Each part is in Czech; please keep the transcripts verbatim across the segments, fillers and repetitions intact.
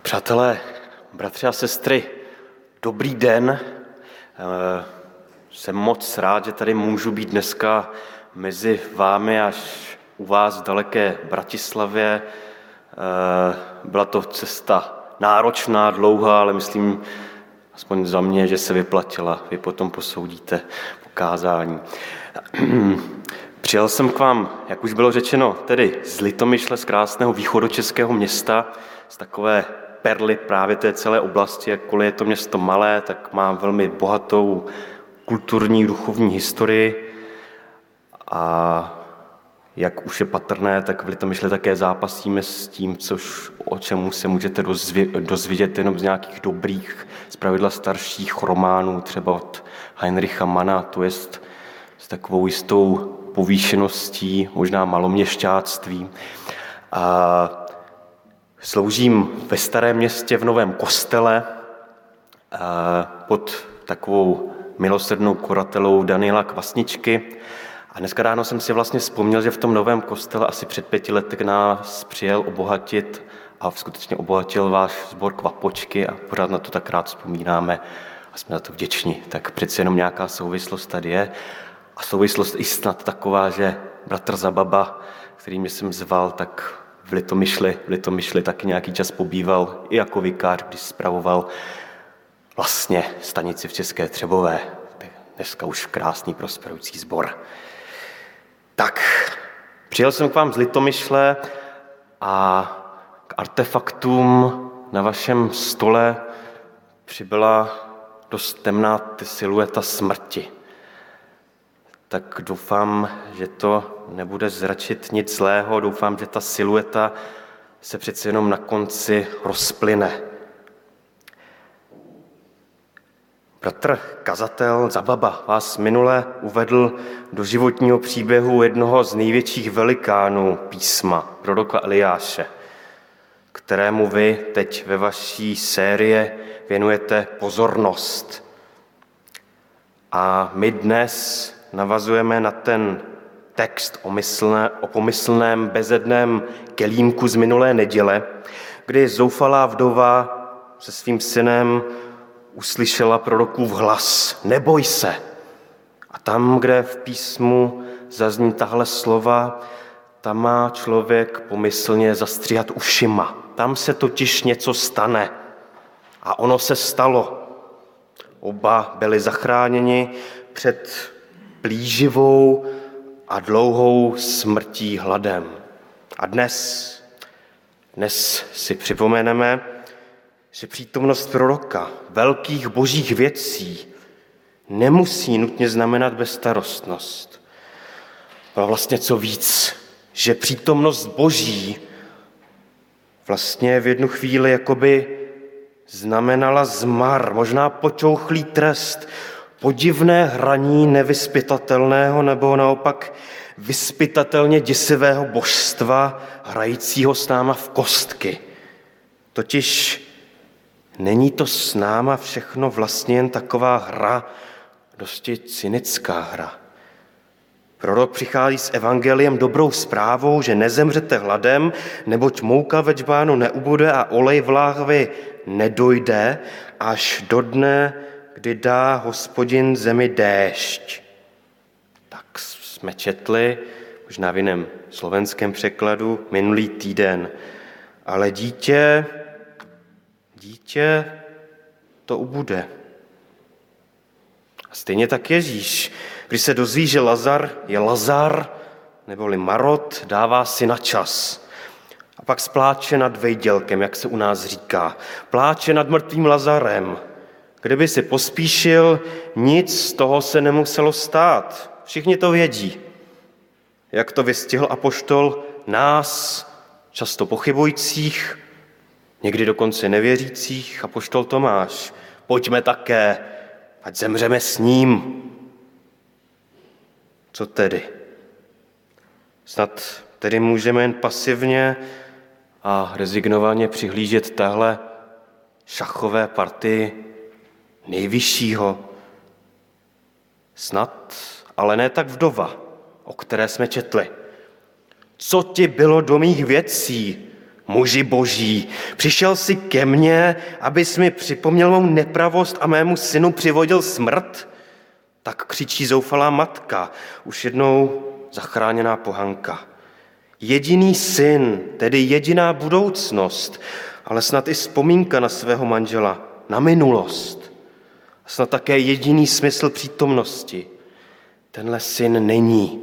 Přátelé, bratři a sestry, dobrý den. Jsem moc rád, že tady můžu být dneska mezi vámi až u vás v daleké Bratislavě. Byla to cesta náročná, dlouhá, ale myslím, aspoň za mě, že se vyplatila. Vy potom posoudíte po kázání. Přijel jsem k vám, jak už bylo řečeno, tedy z Litomyšle, z krásného východočeského města, z takové perly právě té celé oblasti, jakkoliv je to město malé, tak má velmi bohatou kulturní, duchovní historii a jak už je patrné, tak v Litomyšli také zápasíme s tím, což, o čemu se můžete dozvědět jenom z nějakých dobrých, zpravidla starších románů, třeba od Heinricha Manna, to je s takovou jistou povýšeností, možná maloměšťáctví. A sloužím ve Starém Městě v Novém Kostele pod takovou milosrdnou kuratelou Daniela Kvasničky. A dneska ráno jsem si vlastně vzpomněl, že v tom Novém Kostele asi před pěti lety k nás přijel obohatit a skutečně obohatil váš sbor Kvapočky a pořád na to tak rád vzpomínáme a jsme za to vděční. Tak přeci jenom nějaká souvislost tady je. A souvislost i snad taková, že bratr Zababa, který mě jsem zval, tak v Litomyšli, v Litomyšli taky nějaký čas pobýval i jako vikář, když spravoval vlastně stanici v České Třebové. Dneska už krásný prosperující sbor. Tak, přijel jsem k vám z Litomyšle a k artefaktům na vašem stole přibyla dost temná silueta smrti. Tak doufám, že to nebude zračit nic zlého, doufám, že ta silueta se přeci jenom na konci rozplyne. Bratr kazatel Zababa vás minule uvedl do životního příběhu jednoho z největších velikánů písma, proroka Eliáše, kterému vy teď ve vaší sérii věnujete pozornost. A my dnes navazujeme na ten text o, myslné, o pomyslném bezedném kelímku z minulé neděle, kdy zoufalá vdova se svým synem uslyšela prorokův hlas: neboj se. A tam, kde v písmu zazní tahle slova, tam má člověk pomyslně zastříhat ušima. Tam se totiž něco stane. A ono se stalo. Oba byli zachráněni před plíživou a dlouhou smrtí hladem. A dnes, dnes si připomeneme, že přítomnost proroka velkých božích věcí nemusí nutně znamenat bezstarostnost. Ale vlastně co víc, že přítomnost boží vlastně v jednu chvíli jakoby znamenala zmar, možná počouchlý trest, podivné hraní nevyspytatelného nebo naopak vyspytatelně děsivého božstva, hrajícího s náma v kostky. Totiž není to s náma všechno vlastně jen taková hra, dosti cynická hra. Prorok přichází s evangeliem dobrou zprávou, že nezemřete hladem, neboť mouka ve džbánu neubude a olej v láhvi nedojde až do dne, kdy dá Hospodin zemi déšť. Tak jsme četli, možná v jiném slovenském překladu, minulý týden. Ale dítě, dítě to ubude. A stejně tak Ježíš, když se dozví, že Lazar je Lazar, neboli Marot, dává si na čas. A pak spláče nad vejdělkem, jak se u nás říká. Pláče nad mrtvým Lazarem. Kdyby si pospíšil, nic z toho se nemuselo stát. Všichni to vědí. Jak to vystihl apoštol nás, často pochybujících, někdy dokonce nevěřících, apoštol Tomáš. Pojďme také, ať zemřeme s ním. Co tedy? Snad tedy můžeme jen pasivně a rezignovaně přihlížet téhle šachové partii nejvyššího. Snad, ale ne tak vdova, o které jsme četli. Co ti bylo do mých věcí, muži boží, přišel jsi ke mně, abys mi připomněl mou nepravost a mému synu přivodil smrt? Tak křičí zoufalá matka, už jednou zachráněná pohanka. Jediný syn, tedy jediná budoucnost, ale snad i vzpomínka na svého manžela, na minulost. A snad také jediný smysl přítomnosti. Tenhle syn není.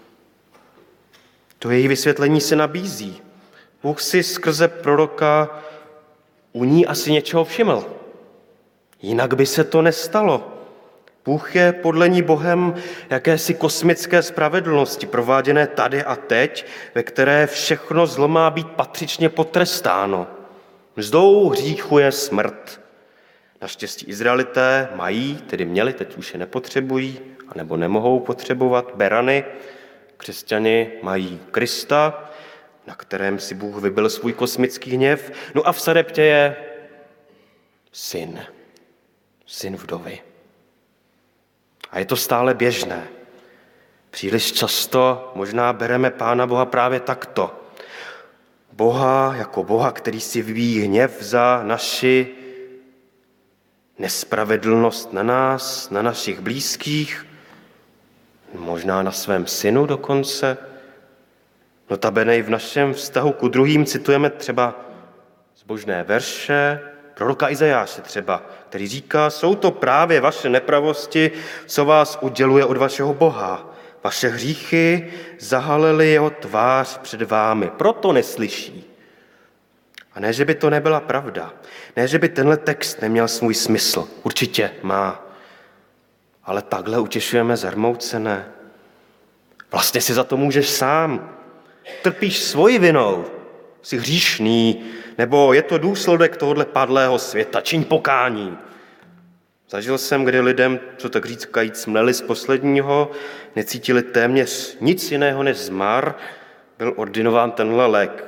To její vysvětlení se nabízí. Bůh si skrze proroka u ní asi něčeho všiml. Jinak by se to nestalo. Bůh je podle ní Bohem jakési kosmické spravedlnosti, prováděné tady a teď, ve které všechno zlo má být patřičně potrestáno. Mzdou hříchu je smrt. Naštěstí Izraelité mají, tedy měli, teď už je nepotřebují, anebo nemohou potřebovat berany. Křesťani mají Krista, na kterém si Bůh vybil svůj kosmický hněv. No a v Sareptě je syn, syn vdovy. A je to stále běžné. Příliš často možná bereme Pána Boha právě takto. Boha jako Boha, který si vyvíjí hněv za naši nespravedlnost na nás, na našich blízkých, možná na svém synu dokonce. Notabene i v našem vztahu ku druhým citujeme třeba zbožné verše, proroka Izajáše třeba, který říká, jsou to právě vaše nepravosti, co vás uděluje od vašeho Boha. Vaše hříchy zahalily jeho tvář před vámi, proto neslyší. A ne, že by to nebyla pravda. Ne, že by tenhle text neměl svůj smysl. Určitě má. Ale takhle utěšujeme zarmoucené. Vlastně si za to můžeš sám. Trpíš svoji vinou. Jsi hříšný, nebo je to důsledek tohohle padlého světa. Čiň pokání. Zažil jsem, kdy lidem, co tak říkajíc, mleli z posledního, necítili téměř nic jiného než zmar, byl ordinován tenhle lék.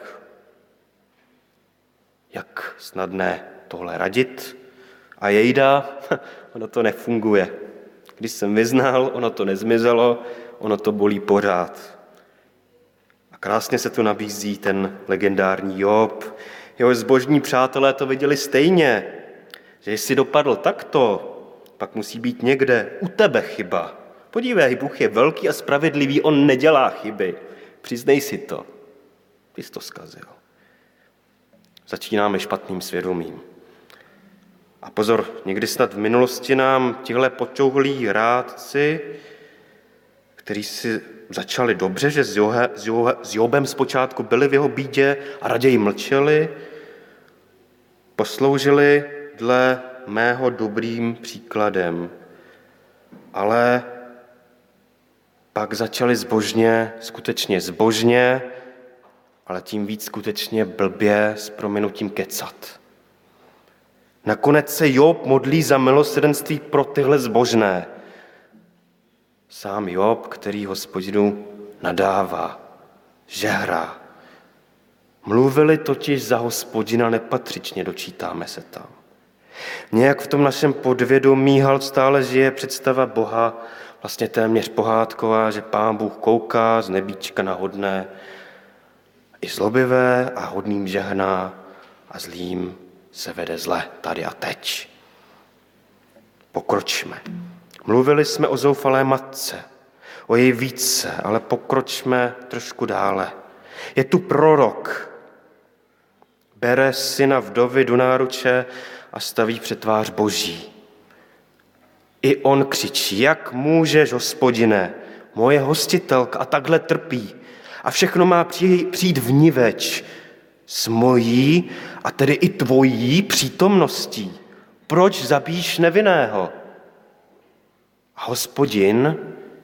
Jak snadné tohle radit? A jejda, ono to nefunguje. Když jsem vyznal, ono to nezmizelo, ono to bolí pořád. A krásně se tu nabízí ten legendární Job. Jeho zbožní přátelé to viděli stejně, že jestli dopadl takto, pak musí být někde u tebe chyba. Podívej, Bůh je velký a spravedlivý, on nedělá chyby. Přiznej si to. Ty jsi to zkazil. Začínáme špatným svědomím. A pozor, někdy snad v minulosti nám tihle počouhlí rádci, kteří si začali dobře, že s, Johe, s, Johe, s Jobem zpočátku byli v jeho bídě a raději mlčeli, posloužili dle mého dobrým příkladem. Ale pak začali zbožně, skutečně zbožně, ale tím víc skutečně blbě s prominutím kecat. Nakonec se Job modlí za milosrdenství pro tyhle zbožné. Sám Job, který Hospodinu nadává, žehrá. Mluvili totiž za Hospodina nepatřičně, dočítáme se tam. Nějak v tom našem podvědomí hal stále žije představa Boha, vlastně téměř pohádková, že Pán Bůh kouká z nebíčka na hodné, i zlobivé a hodným žehná a zlým se vede zle tady a teď. Pokročme. Mluvili jsme o zoufalé matce, o její více, ale pokročme trošku dále. Je tu prorok. Bere syna vdovy do náruče a staví před tvář Boží. I on křičí, jak můžeš, Hospodine, moje hostitelka a takhle trpí. A všechno má přijít vniveč s mojí, a tedy i tvojí přítomností. Proč zabíjíš nevinného? A Hospodin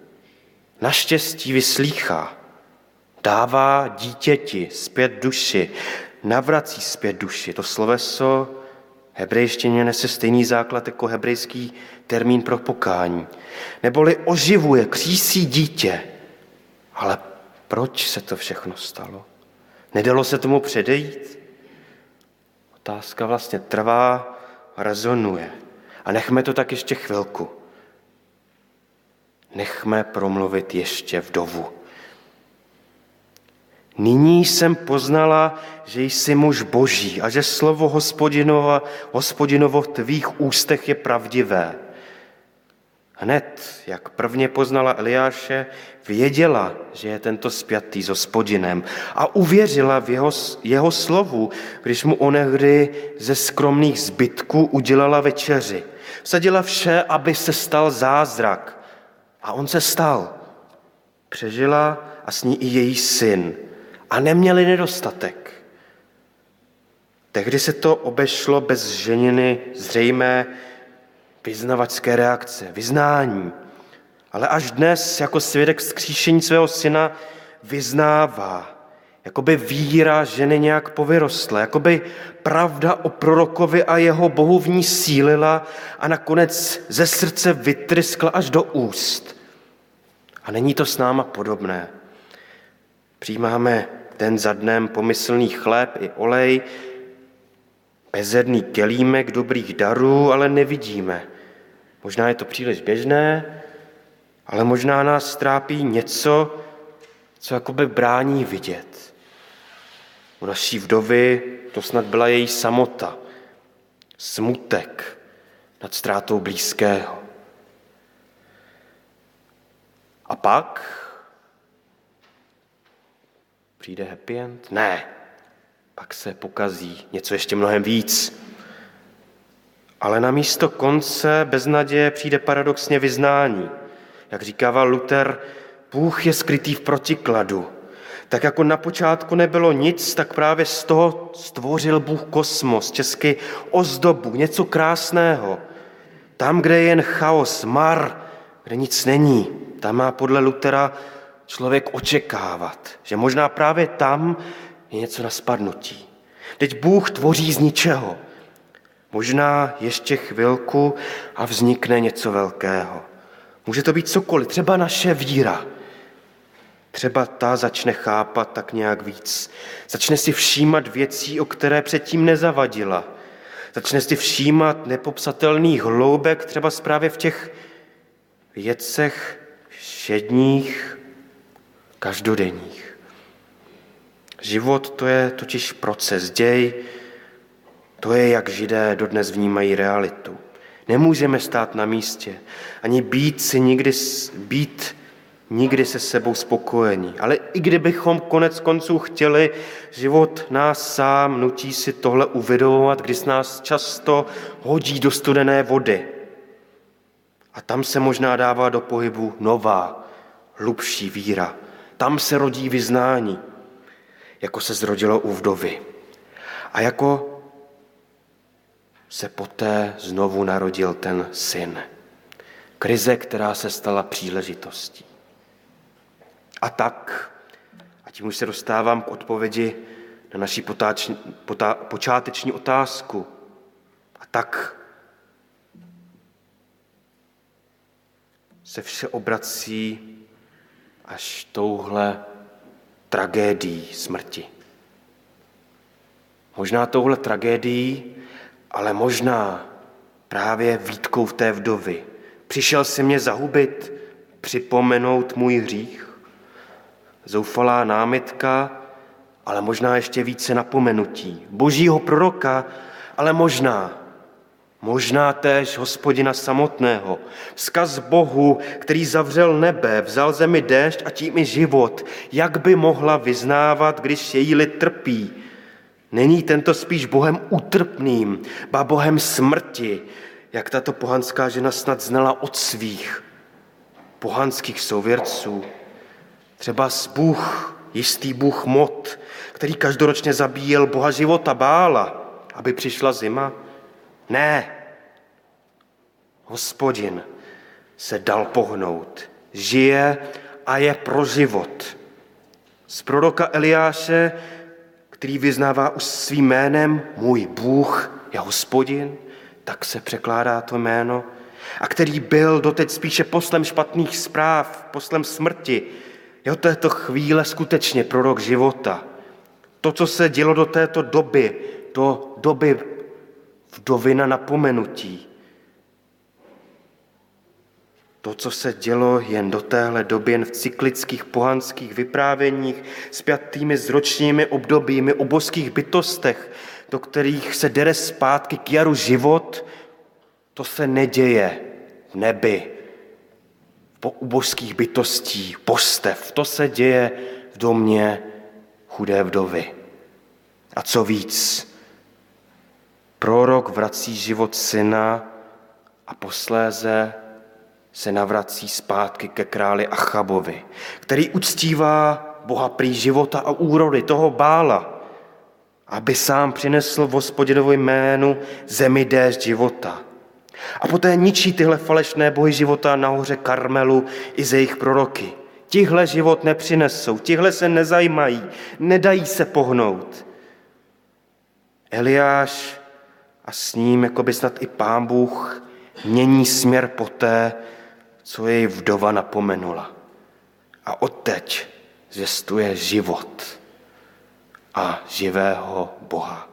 naštěstí vyslýchá, dává dítěti zpět duši, navrací zpět duši. To sloveso hebrejštině nese stejný základ jako hebrejský termín pro pokání. Neboli oživuje, křísí dítě. Ale proč se to všechno stalo? Nedalo se tomu předejít? Otázka vlastně trvá a rezonuje. A nechme to tak ještě chvilku. Nechme promluvit ještě vdovu. Nyní jsem poznala, že jsi muž Boží a že slovo Hospodinova, Hospodinovo v tvých ústech je pravdivé. Hned, jak prvně poznala Eliáše, věděla, že je tento spjatý s Hospodinem a uvěřila v jeho, jeho slovu, když mu onehdy ze skromných zbytků udělala večeři. Vsadila vše, aby se stal zázrak. A on se stal. Přežila a s ní i její syn. A neměli nedostatek. Tehdy se to obešlo bez ženiny zřejmé vyznavačské reakce, vyznání. Ale až dnes jako svědek vzkříšení svého syna vyznává, jakoby víra ženy nějak povyrostla, jakoby pravda o prorokovi a jeho Bohu v ní sílila a nakonec ze srdce vytryskla až do úst. A není to s náma podobné. Přijímáme den za dnem pomyslný chléb i olej, bezedný kelímek dobrých darů, ale nevidíme. Možná je to příliš běžné, ale možná nás trápí něco, co jakoby brání vidět. U naší vdovy to snad byla její samota, smutek nad ztrátou blízkého. A pak přijde happy end? Ne. Pak se pokazí něco ještě mnohem víc. Ale na místo konce beznaděje přijde paradoxně vyznání. Jak říkával Luther, Bůh je skrytý v protikladu. Tak jako na počátku nebylo nic, tak právě z toho stvořil Bůh kosmos, česky ozdobu, něco krásného. Tam, kde je jen chaos, mar, kde nic není, tam má podle Luthera člověk očekávat, že možná právě tam je něco na spadnutí. Teď Bůh tvoří z ničeho. Možná ještě chvilku a vznikne něco velkého. Může to být cokoliv, třeba naše víra. Třeba ta začne chápat tak nějak víc. Začne si všímat věcí, o které předtím nezavadila. Začne si všímat nepopsatelných hloubek, třeba právě v těch věcech všedních, každodenních. Život to je totiž proces, děj, to je, jak Židé dodnes vnímají realitu. Nemůžeme stát na místě, ani být si nikdy, být nikdy se sebou spokojení. Ale i kdybychom konec konců chtěli, život nás sám nutí si tohle uvědomovat, když nás často hodí do studené vody. A tam se možná dává do pohybu nová, hlubší víra. Tam se rodí vyznání, jako se zrodilo u vdovy. A jako se poté znovu narodil ten syn. Krize, která se stala příležitostí. A tak, a tím už se dostávám k odpovědi na naši potáč, potá, počáteční otázku. A tak se vše obrací až touhle tragédií smrti. Možná touhle tragédií, ale možná právě výtkou v té vdovy. Přišel si mě zahubit, připomenout můj hřích. Zoufalá námitka, ale možná ještě více napomenutí. Božího proroka, ale možná, možná též Hospodina samotného. Vzkaz Bohu, který zavřel nebe, vzal zemi déšť a tím i život. Jak by mohla vyznávat, když její lid trpí? Není tento spíš Bohem útrpným, ba Bohem smrti, jak tato pohanská žena snad znala od svých pohanských souvěrců. Třeba Bůh, jistý Bůh Mot, který každoročně zabíjel Boha života Bála, aby přišla zima? Ne. Hospodin se dal pohnout, žije a je pro život. Z proroka Eliáše, který vyznává už svým jménem můj Bůh je Hospodin, tak se překládá to jméno, a který byl doteď spíše poslem špatných zpráv, poslem smrti, je od této chvíle skutečně prorok života. To, co se dělo do této doby, do doby vdovy na napomenutí, To, co se dělo jen do téhle doby, jen v cyklických pohanských vyprávěních, spjatými s ročními obdobími o božských bytostech, do kterých se dere zpátky k jaru život, to se neděje v nebi, u božských bytostí, božstev. To se děje v domě chudé vdovy. A co víc, prorok vrací život syna a posléze se navrací zpátky ke králi Achabovi, který uctívá Boha prý života a úrody, toho Bála, aby sám přinesl v Hospodinovu jménu zemi déšť života. A poté ničí tyhle falešné bohy života na hoře Karmelu i ze jejich proroky. Tihle život nepřinesou, tihle se nezajímají, nedají se pohnout. Eliáš a s ním, jako by snad i Pán Bůh, mění směr poté, co jej vdova napomenula. A odteď zvěstuje život a živého Boha.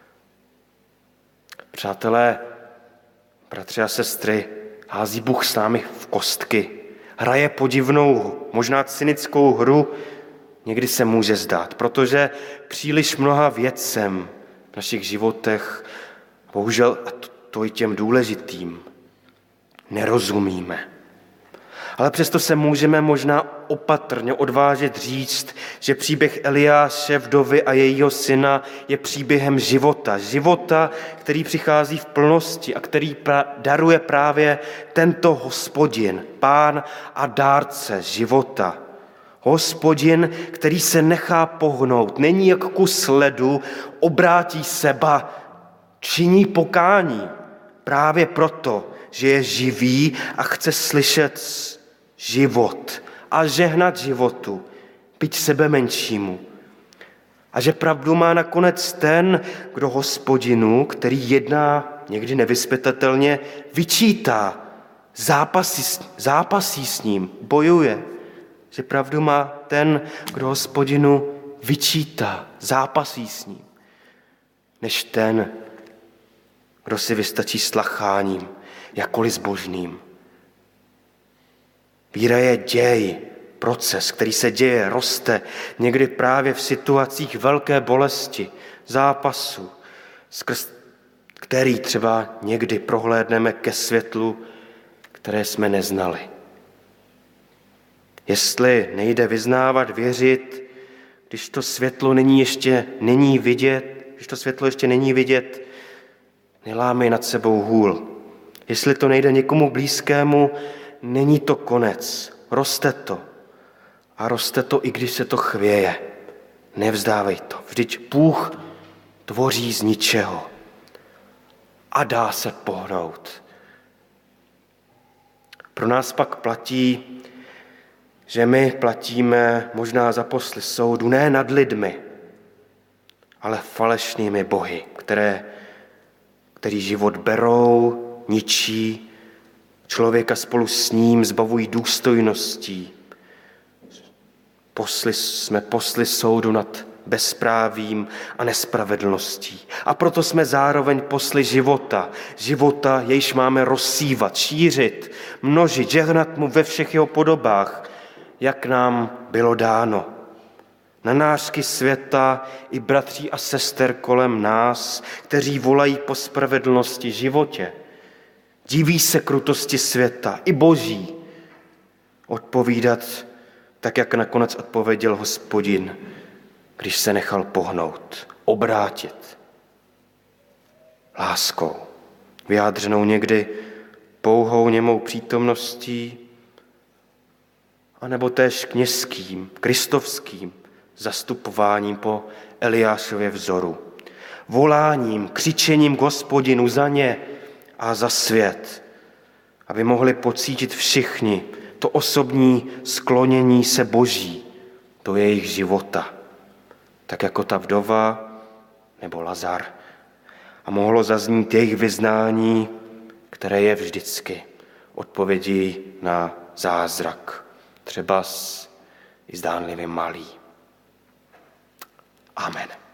Přátelé, bratři a sestry, hází Bůh s námi v kostky. Hraje podivnou, možná cynickou hru, někdy se může zdát, protože příliš mnoha věcem v našich životech, bohužel a to i těm důležitým, nerozumíme. Ale přesto se můžeme možná opatrně odvážit říct, že příběh Eliáše, vdovy a jejího syna je příběhem života. Života, který přichází v plnosti a který pra- daruje právě tento Hospodin, Pán a dárce života. Hospodin, který se nechá pohnout, není jak kus ledu, obrátí se, ba činí pokání. Právě proto, že je živý a chce slyšet život a žehnat životu, byť sebe menšímu. A že pravdu má nakonec ten, kdo Hospodinu, který jedná někdy nevyzpytatelně, vyčítá, zápasí, zápasí s ním, bojuje. Že pravdu má ten, kdo Hospodinu vyčítá, zápasí s ním, než ten, kdo si vystačí slacháním, jakkoliv zbožným. Víra je děj, proces, který se děje, roste, někdy právě v situacích velké bolesti, zápasu, skrz který třeba někdy prohlédneme ke světlu, které jsme neznali. Jestli nejde vyznávat, věřit, když to světlo není ještě není vidět, když to světlo ještě není vidět, nelámej nad sebou hůl. Jestli to nejde někomu blízkému, není to konec. Roste to. A roste to, i když se to chvěje. Nevzdávej to. Vždyť Bůh tvoří z ničeho. A dá se pohnout. Pro nás pak platí, že my platíme možná za posly soudu ne nad lidmi, ale falešnými bohy, které, který život berou, ničí, člověka spolu s ním zbavují důstojností. Posli, jsme posly soudu nad bezprávím a nespravedlností. A proto jsme zároveň posly života. Života, jejž máme rozsívat, šířit, množit, žehnat mu ve všech jeho podobách, jak nám bylo dáno. Na nářky světa i bratří a sester kolem nás, kteří volají po spravedlnosti životě. Diví se krutosti světa, i boží. Odpovídat tak, jak nakonec odpověděl Hospodin, když se nechal pohnout, obrátit. Láskou, vyjádřenou někdy pouhou němou přítomností, anebo též kněžským, kristovským zastupováním po Eliášově vzoru. Voláním, křičením k Hospodinu za ně a za svět, aby mohli pocítit všichni to osobní sklonění se Boží do jejich života, tak jako ta vdova nebo Lazar. A mohlo zaznít jejich vyznání, které je vždycky odpovědí na zázrak, třeba i zdánlivě malý. Amen.